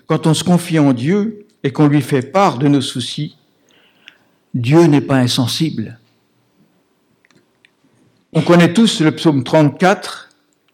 quand on se confie en Dieu et qu'on lui fait part de nos soucis, Dieu n'est pas insensible. On connaît tous le psaume 34,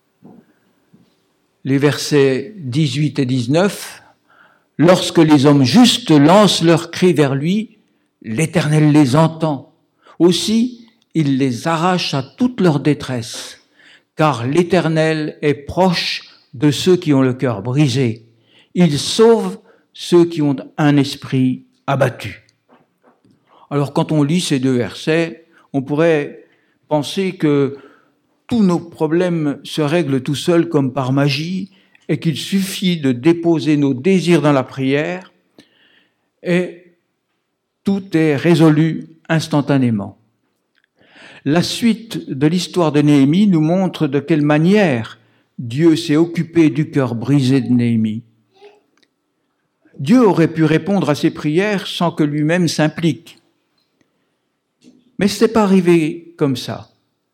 les versets 18 et 19. « Lorsque les hommes justes lancent leurs cris vers lui, l'Éternel les entend. Aussi, il les arrache à toute leur détresse, car l'Éternel est proche de ceux qui ont le cœur brisé. Il sauve ceux qui ont un esprit abattu. » Alors quand on lit ces deux versets, on pourrait penser que tous nos problèmes se règlent tout seuls comme par magie et qu'il suffit de déposer nos désirs dans la prière et tout est résolu instantanément. La suite de l'histoire de Néhémie nous montre de quelle manière Dieu s'est occupé du cœur brisé de Néhémie. Dieu aurait pu répondre à ses prières sans que lui-même s'implique. Mais ce n'est pas arrivé comme ça.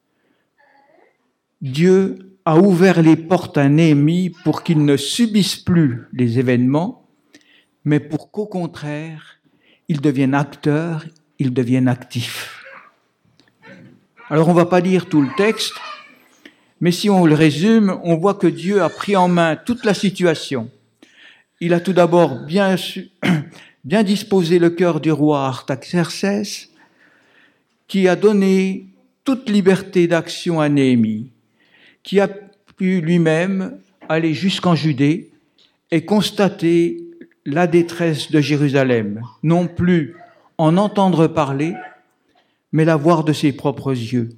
Dieu a ouvert les portes à Néhémie pour qu'il ne subisse plus les événements, mais pour qu'au contraire, il devienne acteur, il devienne actif. Alors on ne va pas lire tout le texte, mais si on le résume, on voit que Dieu a pris en main toute la situation. Il a tout d'abord bien disposé le cœur du roi Artaxerxès, qui a donné toute liberté d'action à Néhémie, qui a pu lui-même aller jusqu'en Judée et constater la détresse de Jérusalem, non plus en entendre parler, mais la voir de ses propres yeux.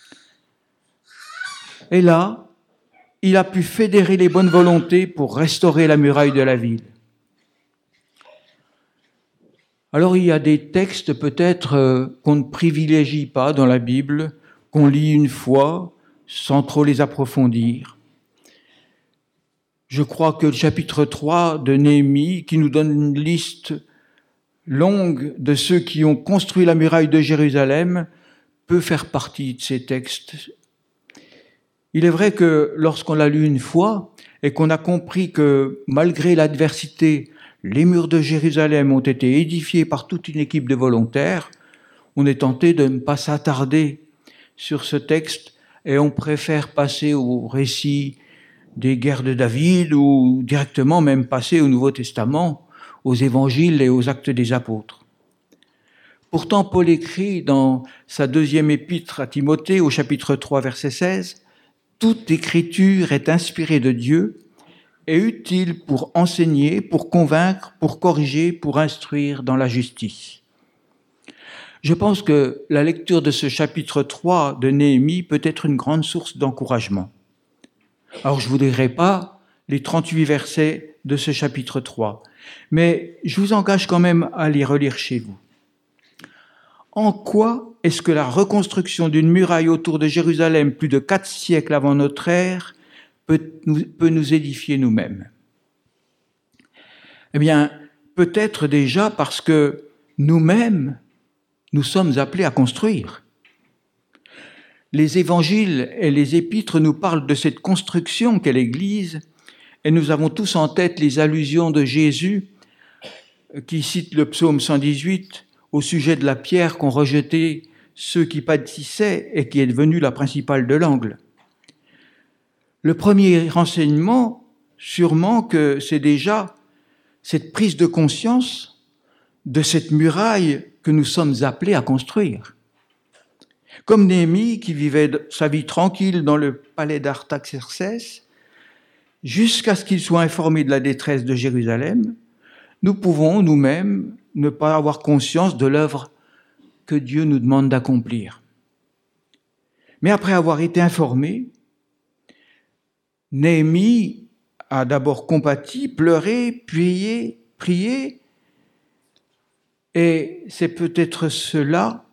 Et là, il a pu fédérer les bonnes volontés pour restaurer la muraille de la ville. Alors il y a des textes peut-être qu'on ne privilégie pas dans la Bible, qu'on lit une fois sans trop les approfondir. Je crois que le chapitre 3 de Néhémie, qui nous donne une liste longue de ceux qui ont construit la muraille de Jérusalem, peut faire partie de ces textes. Il est vrai que lorsqu'on l'a lu une fois et qu'on a compris que malgré l'adversité, les murs de Jérusalem ont été édifiés par toute une équipe de volontaires, on est tenté de ne pas s'attarder sur ce texte et on préfère passer au récit des guerres de David ou directement même passer au Nouveau Testament, aux évangiles et aux actes des apôtres. Pourtant, Paul écrit dans sa deuxième épître à Timothée, au chapitre 3, verset 16, « Toute écriture est inspirée de Dieu et utile pour enseigner, pour convaincre, pour corriger, pour instruire dans la justice. » Je pense que la lecture de ce chapitre 3 de Néhémie peut être une grande source d'encouragement. Alors, je ne vous dirai pas les 38 versets de ce chapitre 3, mais je vous engage quand même à les relire chez vous. En quoi est-ce que la reconstruction d'une muraille autour de Jérusalem plus de 4 siècles avant notre ère peut nous édifier nous-mêmes? Eh bien, peut-être déjà parce que nous-mêmes, nous sommes appelés à construire. Les évangiles et les épîtres nous parlent de cette construction qu'est l'Église, et nous avons tous en tête les allusions de Jésus qui cite le psaume 118 au sujet de la pierre qu'ont rejetée ceux qui pâtissaient et qui est devenue la principale de l'angle. Le premier renseignement, sûrement que c'est déjà cette prise de conscience de cette muraille que nous sommes appelés à construire. Comme Néhémie, qui vivait sa vie tranquille dans le palais d'Artaxerxès, jusqu'à ce qu'il soit informé de la détresse de Jérusalem, nous pouvons nous-mêmes ne pas avoir conscience de l'œuvre que Dieu nous demande d'accomplir. Mais après avoir été informé, Néhémie a d'abord compati, pleuré, prié, et c'est peut-être cela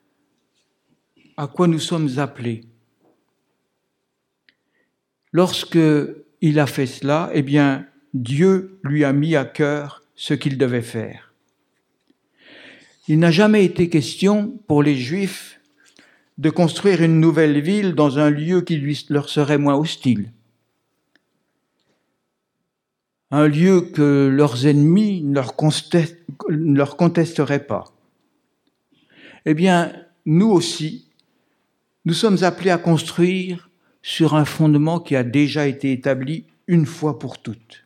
à quoi nous sommes appelés. Lorsque il a fait cela, eh bien, Dieu lui a mis à cœur ce qu'il devait faire. Il n'a jamais été question pour les Juifs de construire une nouvelle ville dans un lieu qui leur serait moins hostile. un lieu que leurs ennemis ne leur contesteraient pas. Eh bien, nous aussi, nous sommes appelés à construire sur un fondement qui a déjà été établi une fois pour toutes.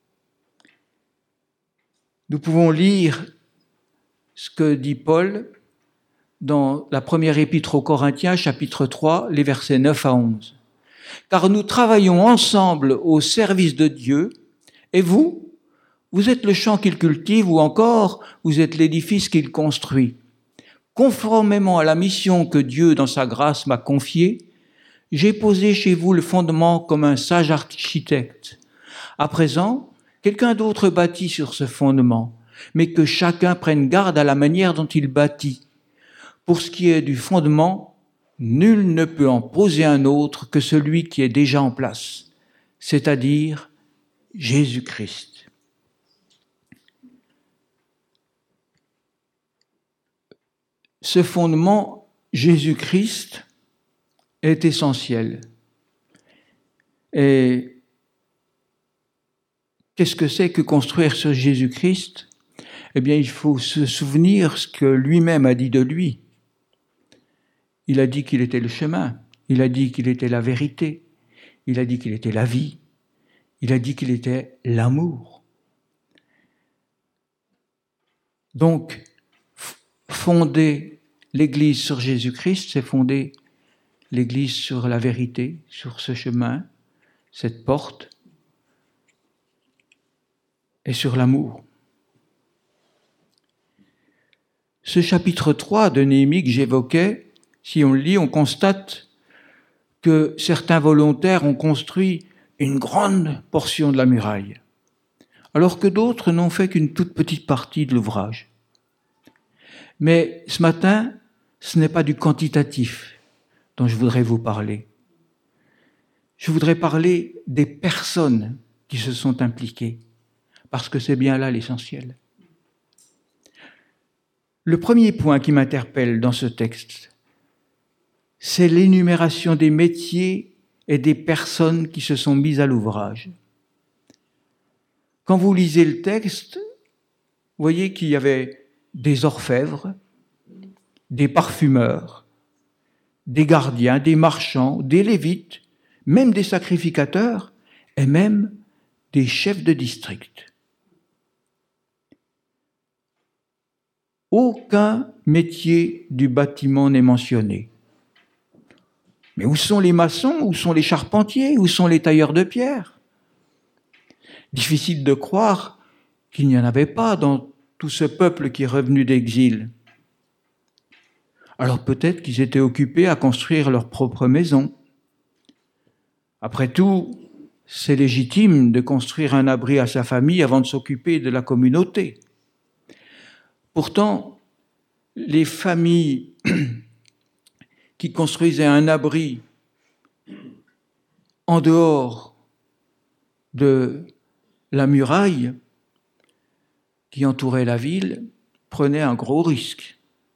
Nous pouvons lire ce que dit Paul dans la première épître aux Corinthiens, chapitre 3, les versets 9 à 11. « Car nous travaillons ensemble au service de Dieu, et vous êtes le champ qu'il cultive, ou encore vous êtes l'édifice qu'il construit. Conformément à la mission que Dieu, dans sa grâce, m'a confiée, j'ai posé chez vous le fondement comme un sage architecte. À présent, quelqu'un d'autre bâtit sur ce fondement, mais que chacun prenne garde à la manière dont il bâtit. Pour ce qui est du fondement, nul ne peut en poser un autre que celui qui est déjà en place, c'est-à-dire Jésus-Christ. » Ce fondement, Jésus-Christ, est essentiel. Et qu'est-ce que c'est que construire sur Jésus-Christ ? Eh bien, il faut se souvenir ce que lui-même a dit de lui. Il a dit qu'il était le chemin, il a dit qu'il était la vérité, il a dit qu'il était la vie, il a dit qu'il était l'amour. Donc, fonder l'Église sur Jésus-Christ, c'est fonder l'Église sur la vérité, sur ce chemin, cette porte, et sur l'amour. Ce chapitre 3 de Néhémie que j'évoquais, si on le lit, on constate que certains volontaires ont construit une grande portion de la muraille, alors que d'autres n'ont fait qu'une toute petite partie de l'ouvrage. Mais ce matin, ce n'est pas du quantitatif dont je voudrais vous parler. Je voudrais parler des personnes qui se sont impliquées, parce que c'est bien là l'essentiel. Le premier point qui m'interpelle dans ce texte, c'est l'énumération des métiers et des personnes qui se sont mises à l'ouvrage. Quand vous lisez le texte, vous voyez qu'il y avait des orfèvres, des parfumeurs, des gardiens, des marchands, des lévites, même des sacrificateurs et même des chefs de district. Aucun métier du bâtiment n'est mentionné. Mais où sont les maçons? Où sont les charpentiers? Où sont les tailleurs de pierre? Difficile de croire qu'il n'y en avait pas dans tout ce peuple qui est revenu d'exil. Alors peut-être qu'ils étaient occupés à construire leur propre maison. Après tout, c'est légitime de construire un abri à sa famille avant de s'occuper de la communauté. Pourtant, les familles qui construisaient un abri en dehors de la muraille qui entourait la ville prenaient un gros risque.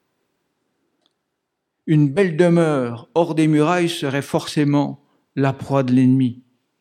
Une belle demeure hors des murailles serait forcément la proie de l'ennemi.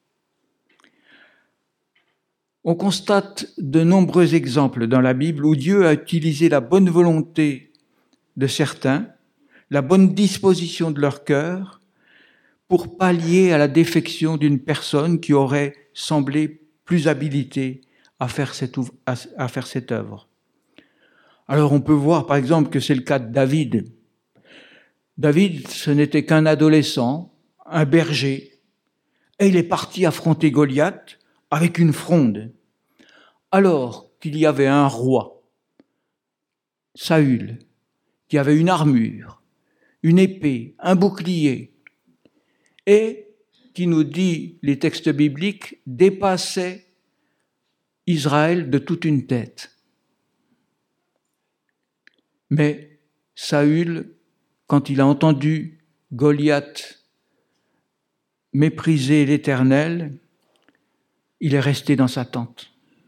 On constate de nombreux exemples dans la Bible où Dieu a utilisé la bonne volonté de certains, la bonne disposition de leur cœur, pour pallier à la défection d'une personne qui aurait semblé plus habilitée à faire cette œuvre. Alors on peut voir par exemple que c'est le cas de David. David, ce n'était qu'un adolescent, un berger, et il est parti affronter Goliath avec une fronde, alors qu'il y avait un roi, Saül, qui avait une armure, une épée, un bouclier, et qui nous dit, les textes bibliques, dépassait Israël de toute une tête. Mais Saül, quand il a entendu Goliath mépriser l'Éternel, il est resté dans sa tente.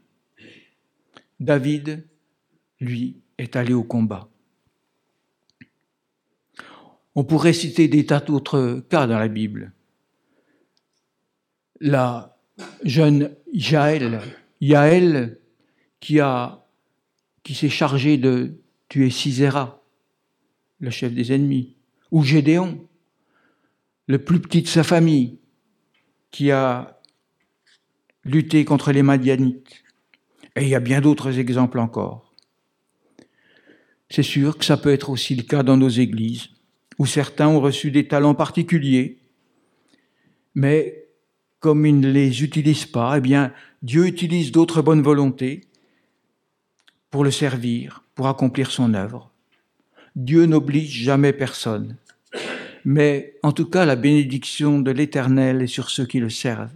David, lui, est allé au combat. On pourrait citer des tas d'autres cas dans la Bible. La jeune Jaël, Yaël qui s'est chargé de tuer Sisera, le chef des ennemis, ou Gédéon, le plus petit de sa famille, qui a lutté contre les Madianites. Et il y a bien d'autres exemples encore. C'est sûr que ça peut être aussi le cas dans nos églises, où certains ont reçu des talents particuliers, mais comme ils ne les utilisent pas, eh bien, Dieu utilise d'autres bonnes volontés pour le servir, pour accomplir son œuvre. Dieu n'oblige jamais personne, mais en tout cas, la bénédiction de l'Éternel est sur ceux qui le servent.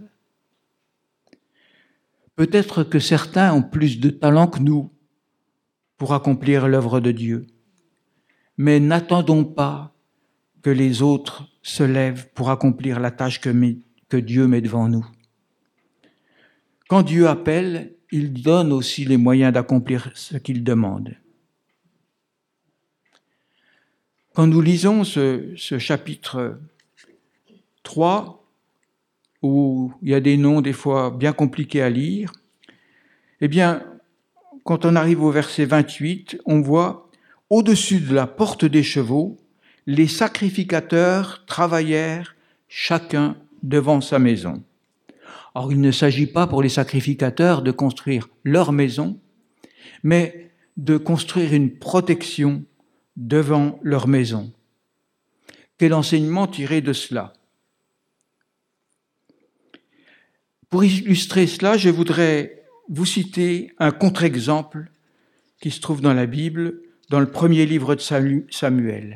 Peut-être que certains ont plus de talent que nous pour accomplir l'œuvre de Dieu, mais n'attendons pas que les autres se lèvent pour accomplir la tâche que Dieu met devant nous. Quand Dieu appelle, il donne aussi les moyens d'accomplir ce qu'il demande. Quand nous lisons ce chapitre 3, où il y a des noms des fois bien compliqués à lire, eh bien, quand on arrive au verset 28, on voit « Au-dessus de la porte des chevaux, les sacrificateurs travaillèrent chacun devant sa maison. » Or, il ne s'agit pas pour les sacrificateurs de construire leur maison, mais de construire une protection devant leur maison. Quel enseignement tirer de cela? Pour illustrer cela, je voudrais vous citer un contre-exemple qui se trouve dans la Bible, dans le premier livre de Samuel.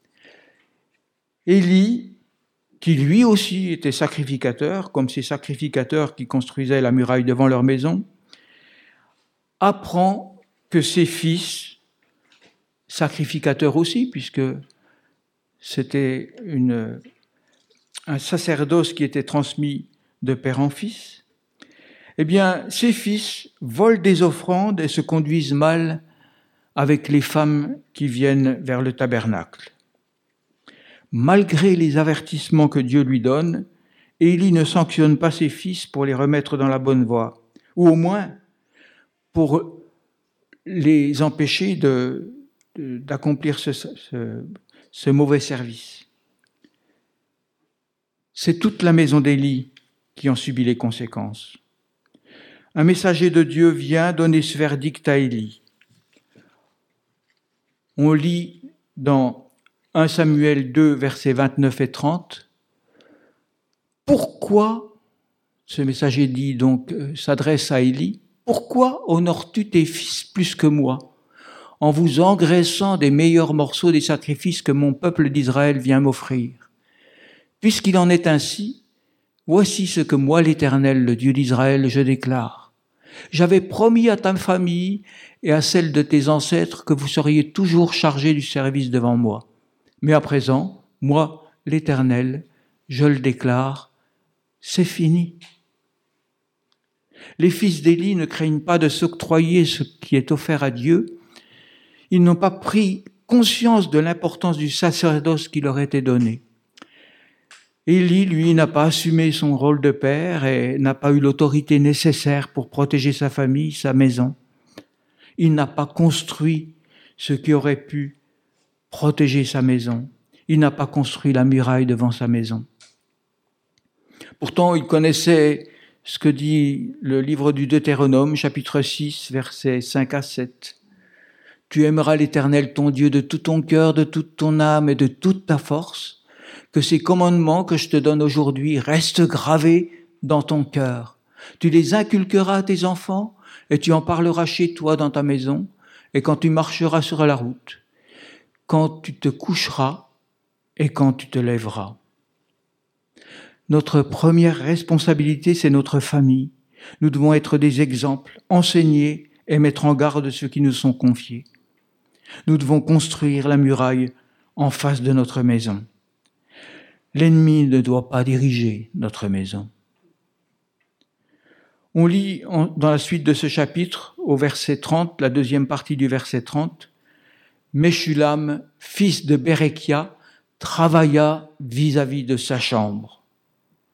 Élie, qui lui aussi était sacrificateur, comme ces sacrificateurs qui construisaient la muraille devant leur maison, apprend que ses fils, sacrificateurs aussi, puisque c'était un sacerdoce qui était transmis de père en fils, eh bien, ses fils volent des offrandes et se conduisent mal avec les femmes qui viennent vers le tabernacle. Malgré les avertissements que Dieu lui donne, Élie ne sanctionne pas ses fils pour les remettre dans la bonne voie, ou au moins pour les empêcher d'accomplir ce mauvais service. C'est toute la maison d'Élie qui en subit les conséquences. Un messager de Dieu vient donner ce verdict à Élie. On lit dans 1 Samuel 2, versets 29 et 30, « Pourquoi, ce messager dit donc, s'adresse à Élie, pourquoi honores-tu tes fils plus que moi, en vous engraissant des meilleurs morceaux des sacrifices que mon peuple d'Israël vient m'offrir? Puisqu'il en est ainsi, voici ce que moi, l'Éternel, le Dieu d'Israël, je déclare. J'avais promis à ta famille et à celle de tes ancêtres que vous seriez toujours chargés du service devant moi. Mais à présent, moi, l'Éternel, je le déclare, c'est fini. » Les fils d'Élie ne craignent pas de s'octroyer ce qui est offert à Dieu. Ils n'ont pas pris conscience de l'importance du sacerdoce qui leur était donné. Élie, lui, n'a pas assumé son rôle de père et n'a pas eu l'autorité nécessaire pour protéger sa famille, sa maison. Il n'a pas construit ce qui aurait pu protéger sa maison. Il n'a pas construit la muraille devant sa maison. Pourtant, il connaissait ce que dit le livre du Deutéronome, chapitre 6, versets 5 à 7. « Tu aimeras l'Éternel ton Dieu de tout ton cœur, de toute ton âme et de toute ta force. Que ces commandements que je te donne aujourd'hui restent gravés dans ton cœur. Tu les inculqueras à tes enfants et tu en parleras chez toi dans ta maison et quand tu marcheras sur la route, quand tu te coucheras et quand tu te lèveras. » Notre première responsabilité, c'est notre famille. Nous devons être des exemples, enseigner et mettre en garde ceux qui nous sont confiés. Nous devons construire la muraille en face de notre maison. L'ennemi ne doit pas diriger notre maison. On lit dans la suite de ce chapitre, au verset 30, la deuxième partie du verset 30, « Meshulam, fils de Berekia, travailla vis-à-vis de sa chambre. »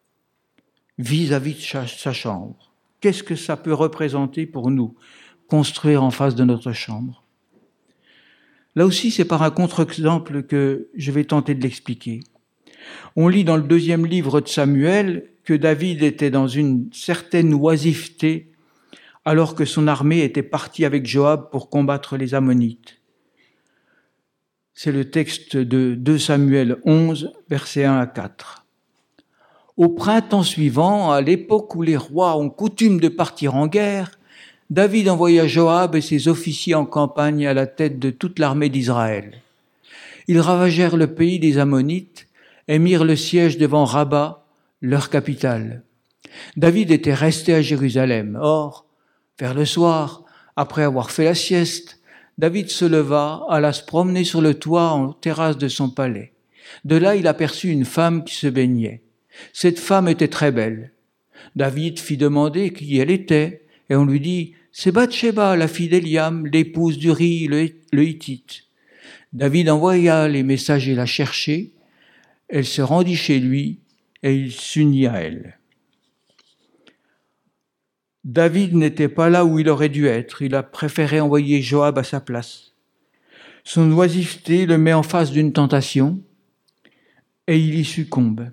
Vis-à-vis de sa chambre. Qu'est-ce que ça peut représenter pour nous, construire en face de notre chambre? Là aussi, c'est par un contre-exemple que je vais tenter de l'expliquer. On lit dans le 2e livre de Samuel que David était dans une certaine oisiveté alors que son armée était partie avec Joab pour combattre les Ammonites. C'est le texte de 2 Samuel 11, versets 1 à 4. Au printemps suivant, à l'époque où les rois ont coutume de partir en guerre, David envoya Joab et ses officiers en campagne à la tête de toute l'armée d'Israël. Ils ravagèrent le pays des Ammonites et mirent le siège devant Rabat, leur capitale. David était resté à Jérusalem. Or, vers le soir, après avoir fait la sieste, David se leva, alla se promener sur le toit en terrasse de son palais. De là, il aperçut une femme qui se baignait. Cette femme était très belle. David fit demander qui elle était, et on lui dit « C'est Bathsheba, la fille d'Eliam, l'épouse d'Uri le Hittite. » David envoya les messagers la chercher. Elle se rendit chez lui et il s'unit à elle. David n'était pas là où il aurait dû être. Il a préféré envoyer Joab à sa place. Son oisiveté le met en face d'une tentation et il y succombe.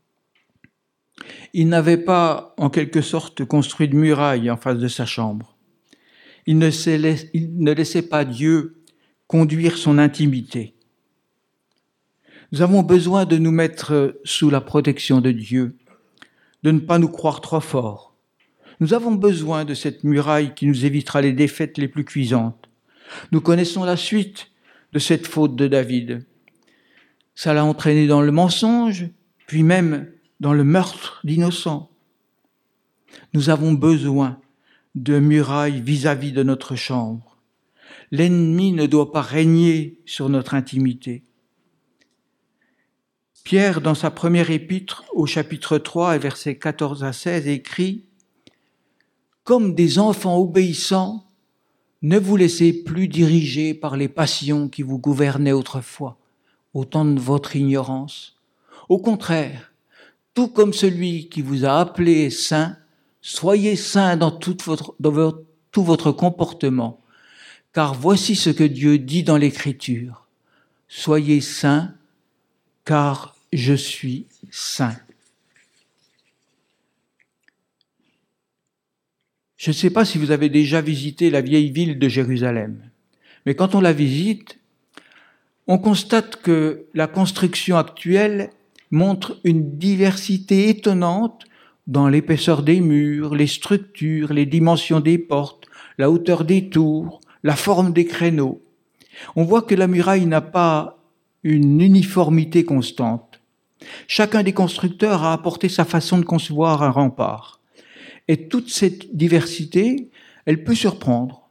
Il n'avait pas, en quelque sorte, construit de muraille en face de sa chambre. Il ne laissait pas Dieu conduire son intimité. Nous avons besoin de nous mettre sous la protection de Dieu, de ne pas nous croire trop forts. Nous avons besoin de cette muraille qui nous évitera les défaites les plus cuisantes. Nous connaissons la suite de cette faute de David. Ça l'a entraîné dans le mensonge, puis même dans le meurtre d'innocents. Nous avons besoin de murailles vis-à-vis de notre chambre. L'ennemi ne doit pas régner sur notre intimité. Pierre, dans sa première épître, au chapitre 3, et versets 14 à 16, écrit « Comme des enfants obéissants, ne vous laissez plus diriger par les passions qui vous gouvernaient autrefois, au temps de votre ignorance. Au contraire, tout comme celui qui vous a appelé est saint, soyez saints dans tout votre comportement, car voici ce que Dieu dit dans l'Écriture. Soyez saints, car je suis saint. » Je ne sais pas si vous avez déjà visité la vieille ville de Jérusalem, mais quand on la visite, on constate que la construction actuelle montre une diversité étonnante dans l'épaisseur des murs, les structures, les dimensions des portes, la hauteur des tours, la forme des créneaux. On voit que la muraille n'a pas une uniformité constante. Chacun des constructeurs a apporté sa façon de concevoir un rempart. Et toute cette diversité, elle peut surprendre.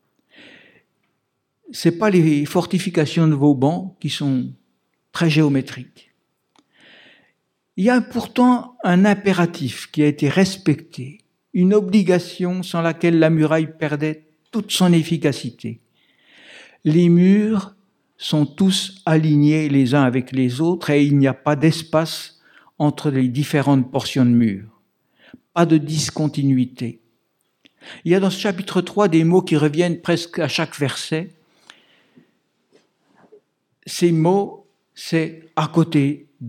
Ce n'est pas les fortifications de Vauban qui sont très géométriques. Il y a pourtant un impératif qui a été respecté, une obligation sans laquelle la muraille perdait toute son efficacité. Les murs sont tous alignés les uns avec les autres et il n'y a pas d'espace entre les différentes portions de murs. Pas de discontinuité. Il y a dans ce chapitre 3 des mots qui reviennent presque à chaque verset. Ces mots, c'est « à côté de ».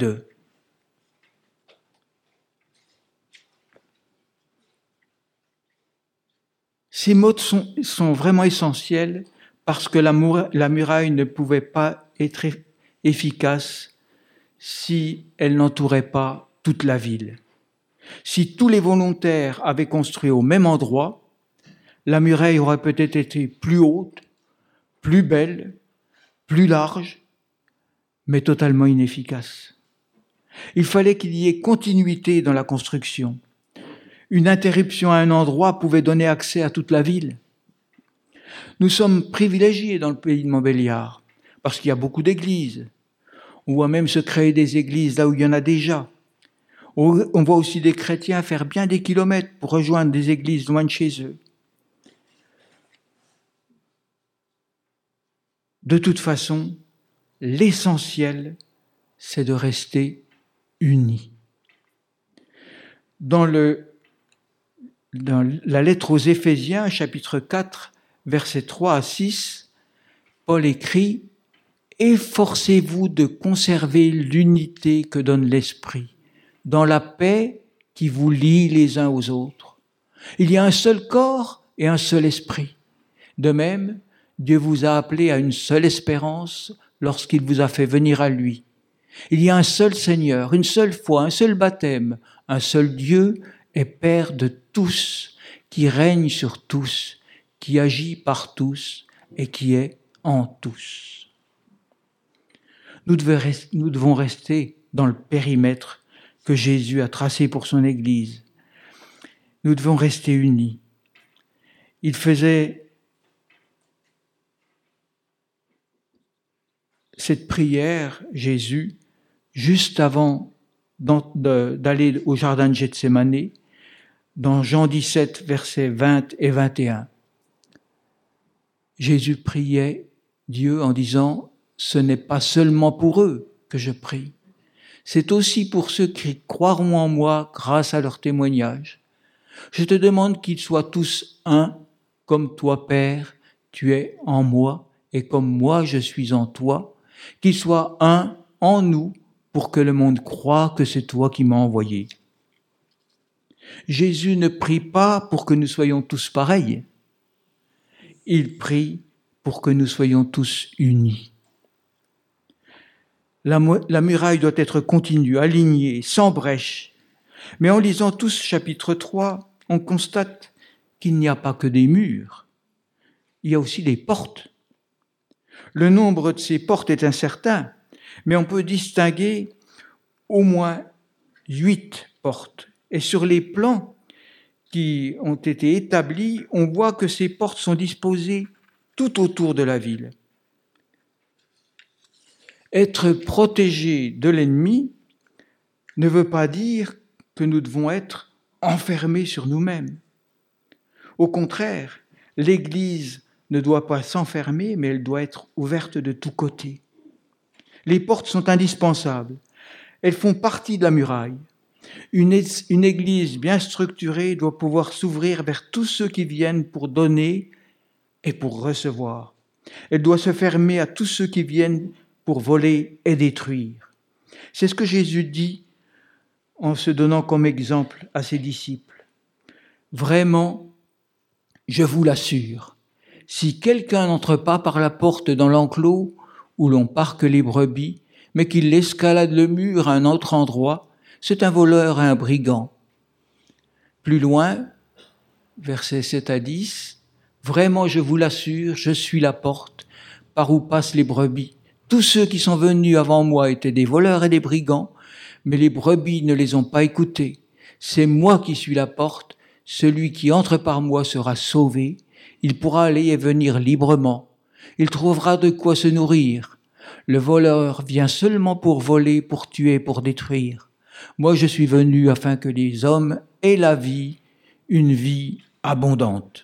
Ces mots sont vraiment essentiels parce que la muraille ne pouvait pas être efficace si elle n'entourait pas toute la ville. Si tous les volontaires avaient construit au même endroit, la muraille aurait peut-être été plus haute, plus belle, plus large, mais totalement inefficace. Il fallait qu'il y ait continuité dans la construction. Une interruption à un endroit pouvait donner accès à toute la ville. Nous sommes privilégiés dans le pays de Montbéliard, parce qu'il y a beaucoup d'églises. On voit même se créer des églises là où il y en a déjà. On voit aussi des chrétiens faire bien des kilomètres pour rejoindre des églises loin de chez eux. De toute façon, l'essentiel, c'est de rester unis. Dans le Dans la lettre aux Éphésiens, chapitre 4, versets 3 à 6, Paul écrit « Efforcez-vous de conserver l'unité que donne l'Esprit, dans la paix qui vous lie les uns aux autres. Il y a un seul corps et un seul esprit. De même, Dieu vous a appelé à une seule espérance lorsqu'il vous a fait venir à lui. Il y a un seul Seigneur, une seule foi, un seul baptême, un seul Dieu et Père de tous, qui règne sur tous, qui agit par tous et qui est en tous. » Nous devons rester dans le périmètre que Jésus a tracé pour son Église. Nous devons rester unis. Il faisait cette prière, Jésus, juste avant d'aller au jardin de Gethsémani, dans Jean 17, versets 20 et 21. Jésus priait Dieu en disant « Ce n'est pas seulement pour eux que je prie, c'est aussi pour ceux qui croiront en moi grâce à leur témoignage. Je te demande qu'ils soient tous un, comme toi, Père, tu es en moi, et comme moi je suis en toi, qu'ils soient un en nous, pour que le monde croie que c'est toi qui m'as envoyé. » Jésus ne prie pas pour que nous soyons tous pareils. Il prie pour que nous soyons tous unis. La muraille doit être continue, alignée, sans brèche. Mais en lisant tous chapitre 3, on constate qu'il n'y a pas que des murs. Il y a aussi des portes. Le nombre de ces portes est incertain, mais on peut distinguer au moins 8 portes. Et sur les plans qui ont été établis, on voit que ces portes sont disposées tout autour de la ville. Être protégé de l'ennemi ne veut pas dire que nous devons être enfermés sur nous-mêmes. Au contraire, l'Église ne doit pas s'enfermer, mais elle doit être ouverte de tous côtés. Les portes sont indispensables. Elles font partie de la muraille. Une Église bien structurée doit pouvoir s'ouvrir vers tous ceux qui viennent pour donner et pour recevoir. Elle doit se fermer à tous ceux qui viennent pour voler et détruire. C'est ce que Jésus dit en se donnant comme exemple à ses disciples. Vraiment, je vous l'assure, si quelqu'un n'entre pas par la porte dans l'enclos où l'on parque les brebis, mais qu'il escalade le mur à un autre endroit, c'est un voleur et un brigand. Plus loin, versets 7 à 10, vraiment, je vous l'assure, je suis la porte par où passent les brebis. Tous ceux qui sont venus avant moi étaient des voleurs et des brigands, mais les brebis ne les ont pas écoutés. C'est moi qui suis la porte. Celui qui entre par moi sera sauvé. Il pourra aller et venir librement. Il trouvera de quoi se nourrir. Le voleur vient seulement pour voler, pour tuer, pour détruire. Moi, je suis venu afin que les hommes aient la vie, une vie abondante.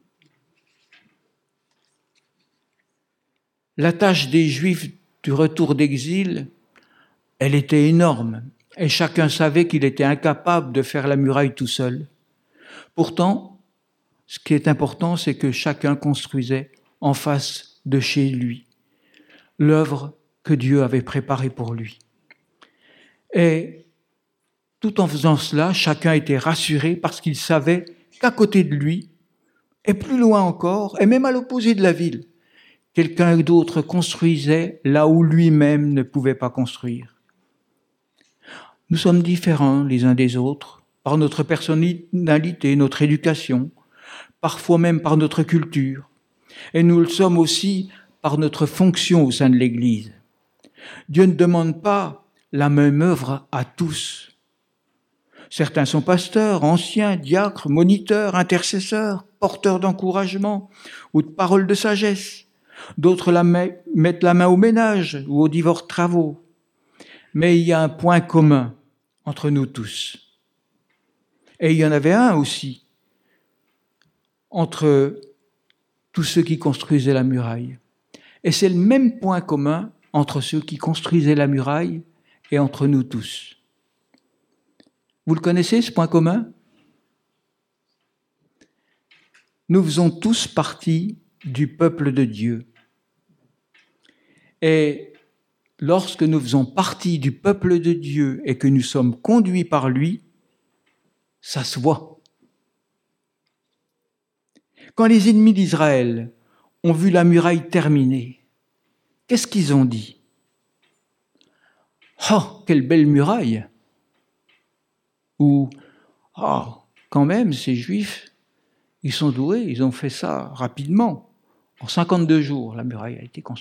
La tâche des Juifs du retour d'exil, elle était énorme, et chacun savait qu'il était incapable de faire la muraille tout seul. Pourtant, ce qui est important, c'est que chacun construisait en face de chez lui l'œuvre que Dieu avait préparée pour lui. Et tout en faisant cela, chacun était rassuré parce qu'il savait qu'à côté de lui, et plus loin encore, et même à l'opposé de la ville, quelqu'un d'autre construisait là où lui-même ne pouvait pas construire. Nous sommes différents les uns des autres par notre personnalité, notre éducation, parfois même par notre culture. Et nous le sommes aussi par notre fonction au sein de l'Église. Dieu ne demande pas la même œuvre à tous. Certains sont pasteurs, anciens, diacres, moniteurs, intercesseurs, porteurs d'encouragement ou de paroles de sagesse. D'autres mettent la main au ménage ou aux divers travaux. Mais il y a un point commun entre nous tous. Et il y en avait un aussi entre tous ceux qui construisaient la muraille. Et c'est le même point commun entre ceux qui construisaient la muraille et entre nous tous. Vous le connaissez, ce point commun ? nous faisons tous partie du peuple de Dieu. Et lorsque nous faisons partie du peuple de Dieu et que nous sommes conduits par lui, ça se voit. Quand les ennemis d'Israël ont vu la muraille terminée, qu'est-ce qu'ils ont dit ? « Oh, quelle belle muraille !» Ou « Oh, quand même, ces Juifs, ils sont doués, ils ont fait ça rapidement. En 52 jours, la muraille a été construite. »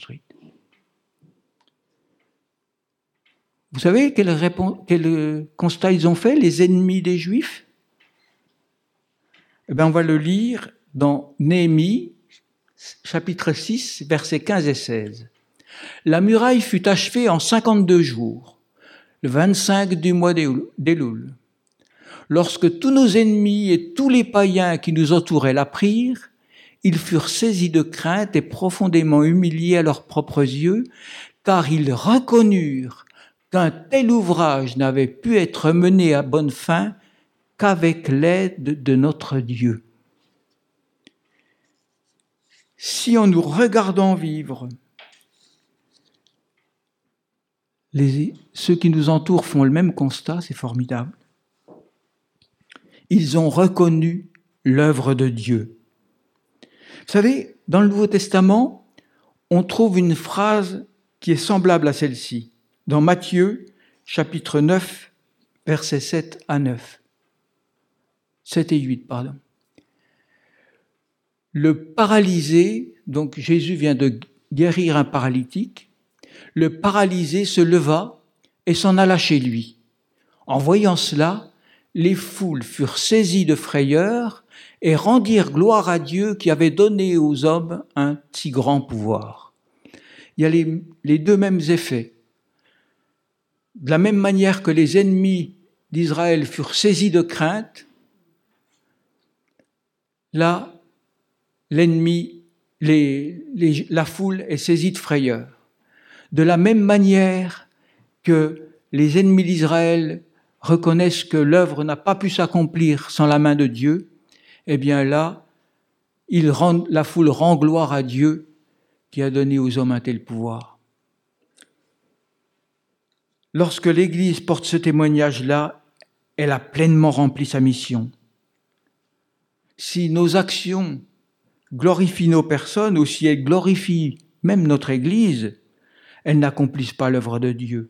Vous savez quel constat ils ont fait, les ennemis des Juifs ? Eh bien, on va le lire dans Néhémie, chapitre 6, versets 15 et 16. « La muraille fut achevée en 52 jours, le 25 du mois d'Éloul. Lorsque tous nos ennemis et tous les païens qui nous entouraient l'apprirent, ils furent saisis de crainte et profondément humiliés à leurs propres yeux, car ils reconnurent qu'un tel ouvrage n'avait pu être mené à bonne fin qu'avec l'aide de notre Dieu. » Si en nous regardant vivre, ceux qui nous entourent font le même constat, c'est formidable. Ils ont reconnu l'œuvre de Dieu. Vous savez, dans le Nouveau Testament, on trouve une phrase qui est semblable à celle-ci, dans Matthieu, chapitre 9, versets 7 à 9. 7 et 8, pardon. Le paralysé, donc Jésus vient de guérir un paralytique, le paralysé se leva et s'en alla chez lui. En voyant cela, les foules furent saisies de frayeur et rendirent gloire à Dieu qui avait donné aux hommes un si grand pouvoir. Il y a les deux mêmes effets. De la même manière que les ennemis d'Israël furent saisis de crainte, là, l'ennemi, la foule est saisie de frayeur. De la même manière que les ennemis d'Israël reconnaissent que l'œuvre n'a pas pu s'accomplir sans la main de Dieu, eh bien là, la foule rend gloire à Dieu qui a donné aux hommes un tel pouvoir. Lorsque l'Église porte ce témoignage-là, elle a pleinement rempli sa mission. Si nos actions glorifient nos personnes, ou si elles glorifient même notre Église, elles n'accomplissent pas l'œuvre de Dieu.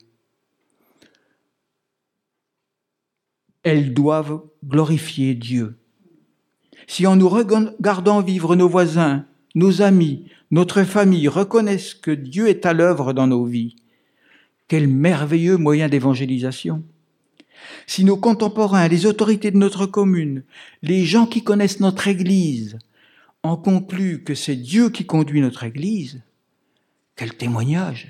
Elles doivent glorifier Dieu. Si en nous regardant vivre nos voisins, nos amis, notre famille reconnaissent que Dieu est à l'œuvre dans nos vies, quel merveilleux moyen d'évangélisation. Si nos contemporains, les autorités de notre commune, les gens qui connaissent notre Église, en concluent que c'est Dieu qui conduit notre Église, quel témoignage!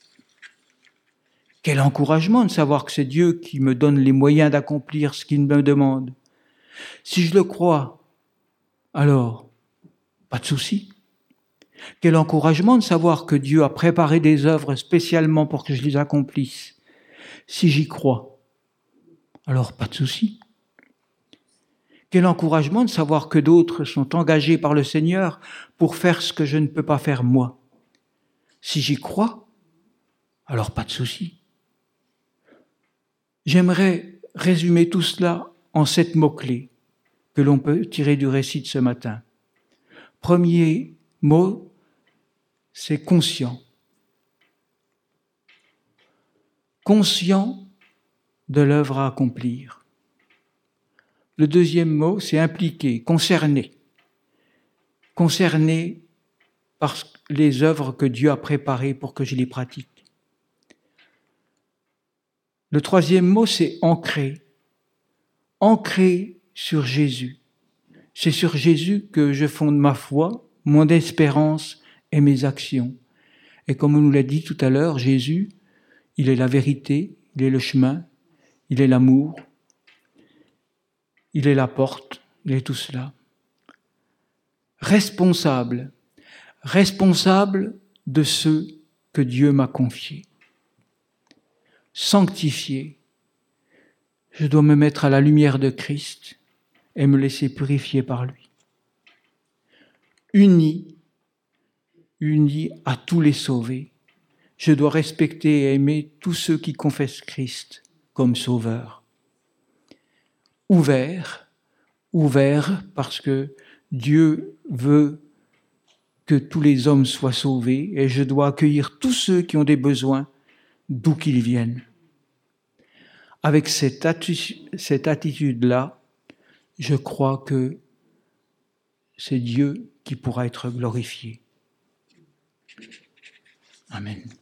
Quel encouragement de savoir que c'est Dieu qui me donne les moyens d'accomplir ce qu'il me demande. Si je le crois, alors, pas de souci. Quel encouragement de savoir que Dieu a préparé des œuvres spécialement pour que je les accomplisse. Si j'y crois, alors pas de souci. Quel encouragement de savoir que d'autres sont engagés par le Seigneur pour faire ce que je ne peux pas faire moi. Si j'y crois, alors pas de souci. J'aimerais résumer tout cela en 7 mots-clés que l'on peut tirer du récit de ce matin. Premier mot, c'est conscient. Conscient de l'œuvre à accomplir. Le deuxième mot, c'est impliqué, concerné. Concerné par les œuvres que Dieu a préparées pour que je les pratique. Le troisième mot, c'est ancré. Ancré sur Jésus. C'est sur Jésus que je fonde ma foi, mon espérance et mes actions. Et comme on nous l'a dit tout à l'heure, Jésus, il est la vérité, il est le chemin, il est l'amour, il est la porte, il est tout cela. Responsable de ceux que Dieu m'a confiés. Sanctifié, je dois me mettre à la lumière de Christ et me laisser purifier par lui. uni à tous les sauvés. Je dois respecter et aimer tous ceux qui confessent Christ comme sauveur. Ouvert parce que Dieu veut que tous les hommes soient sauvés et je dois accueillir tous ceux qui ont des besoins, d'où qu'ils viennent. Avec cette attitude-là, je crois que c'est Dieu qui pourra être glorifié. Amen.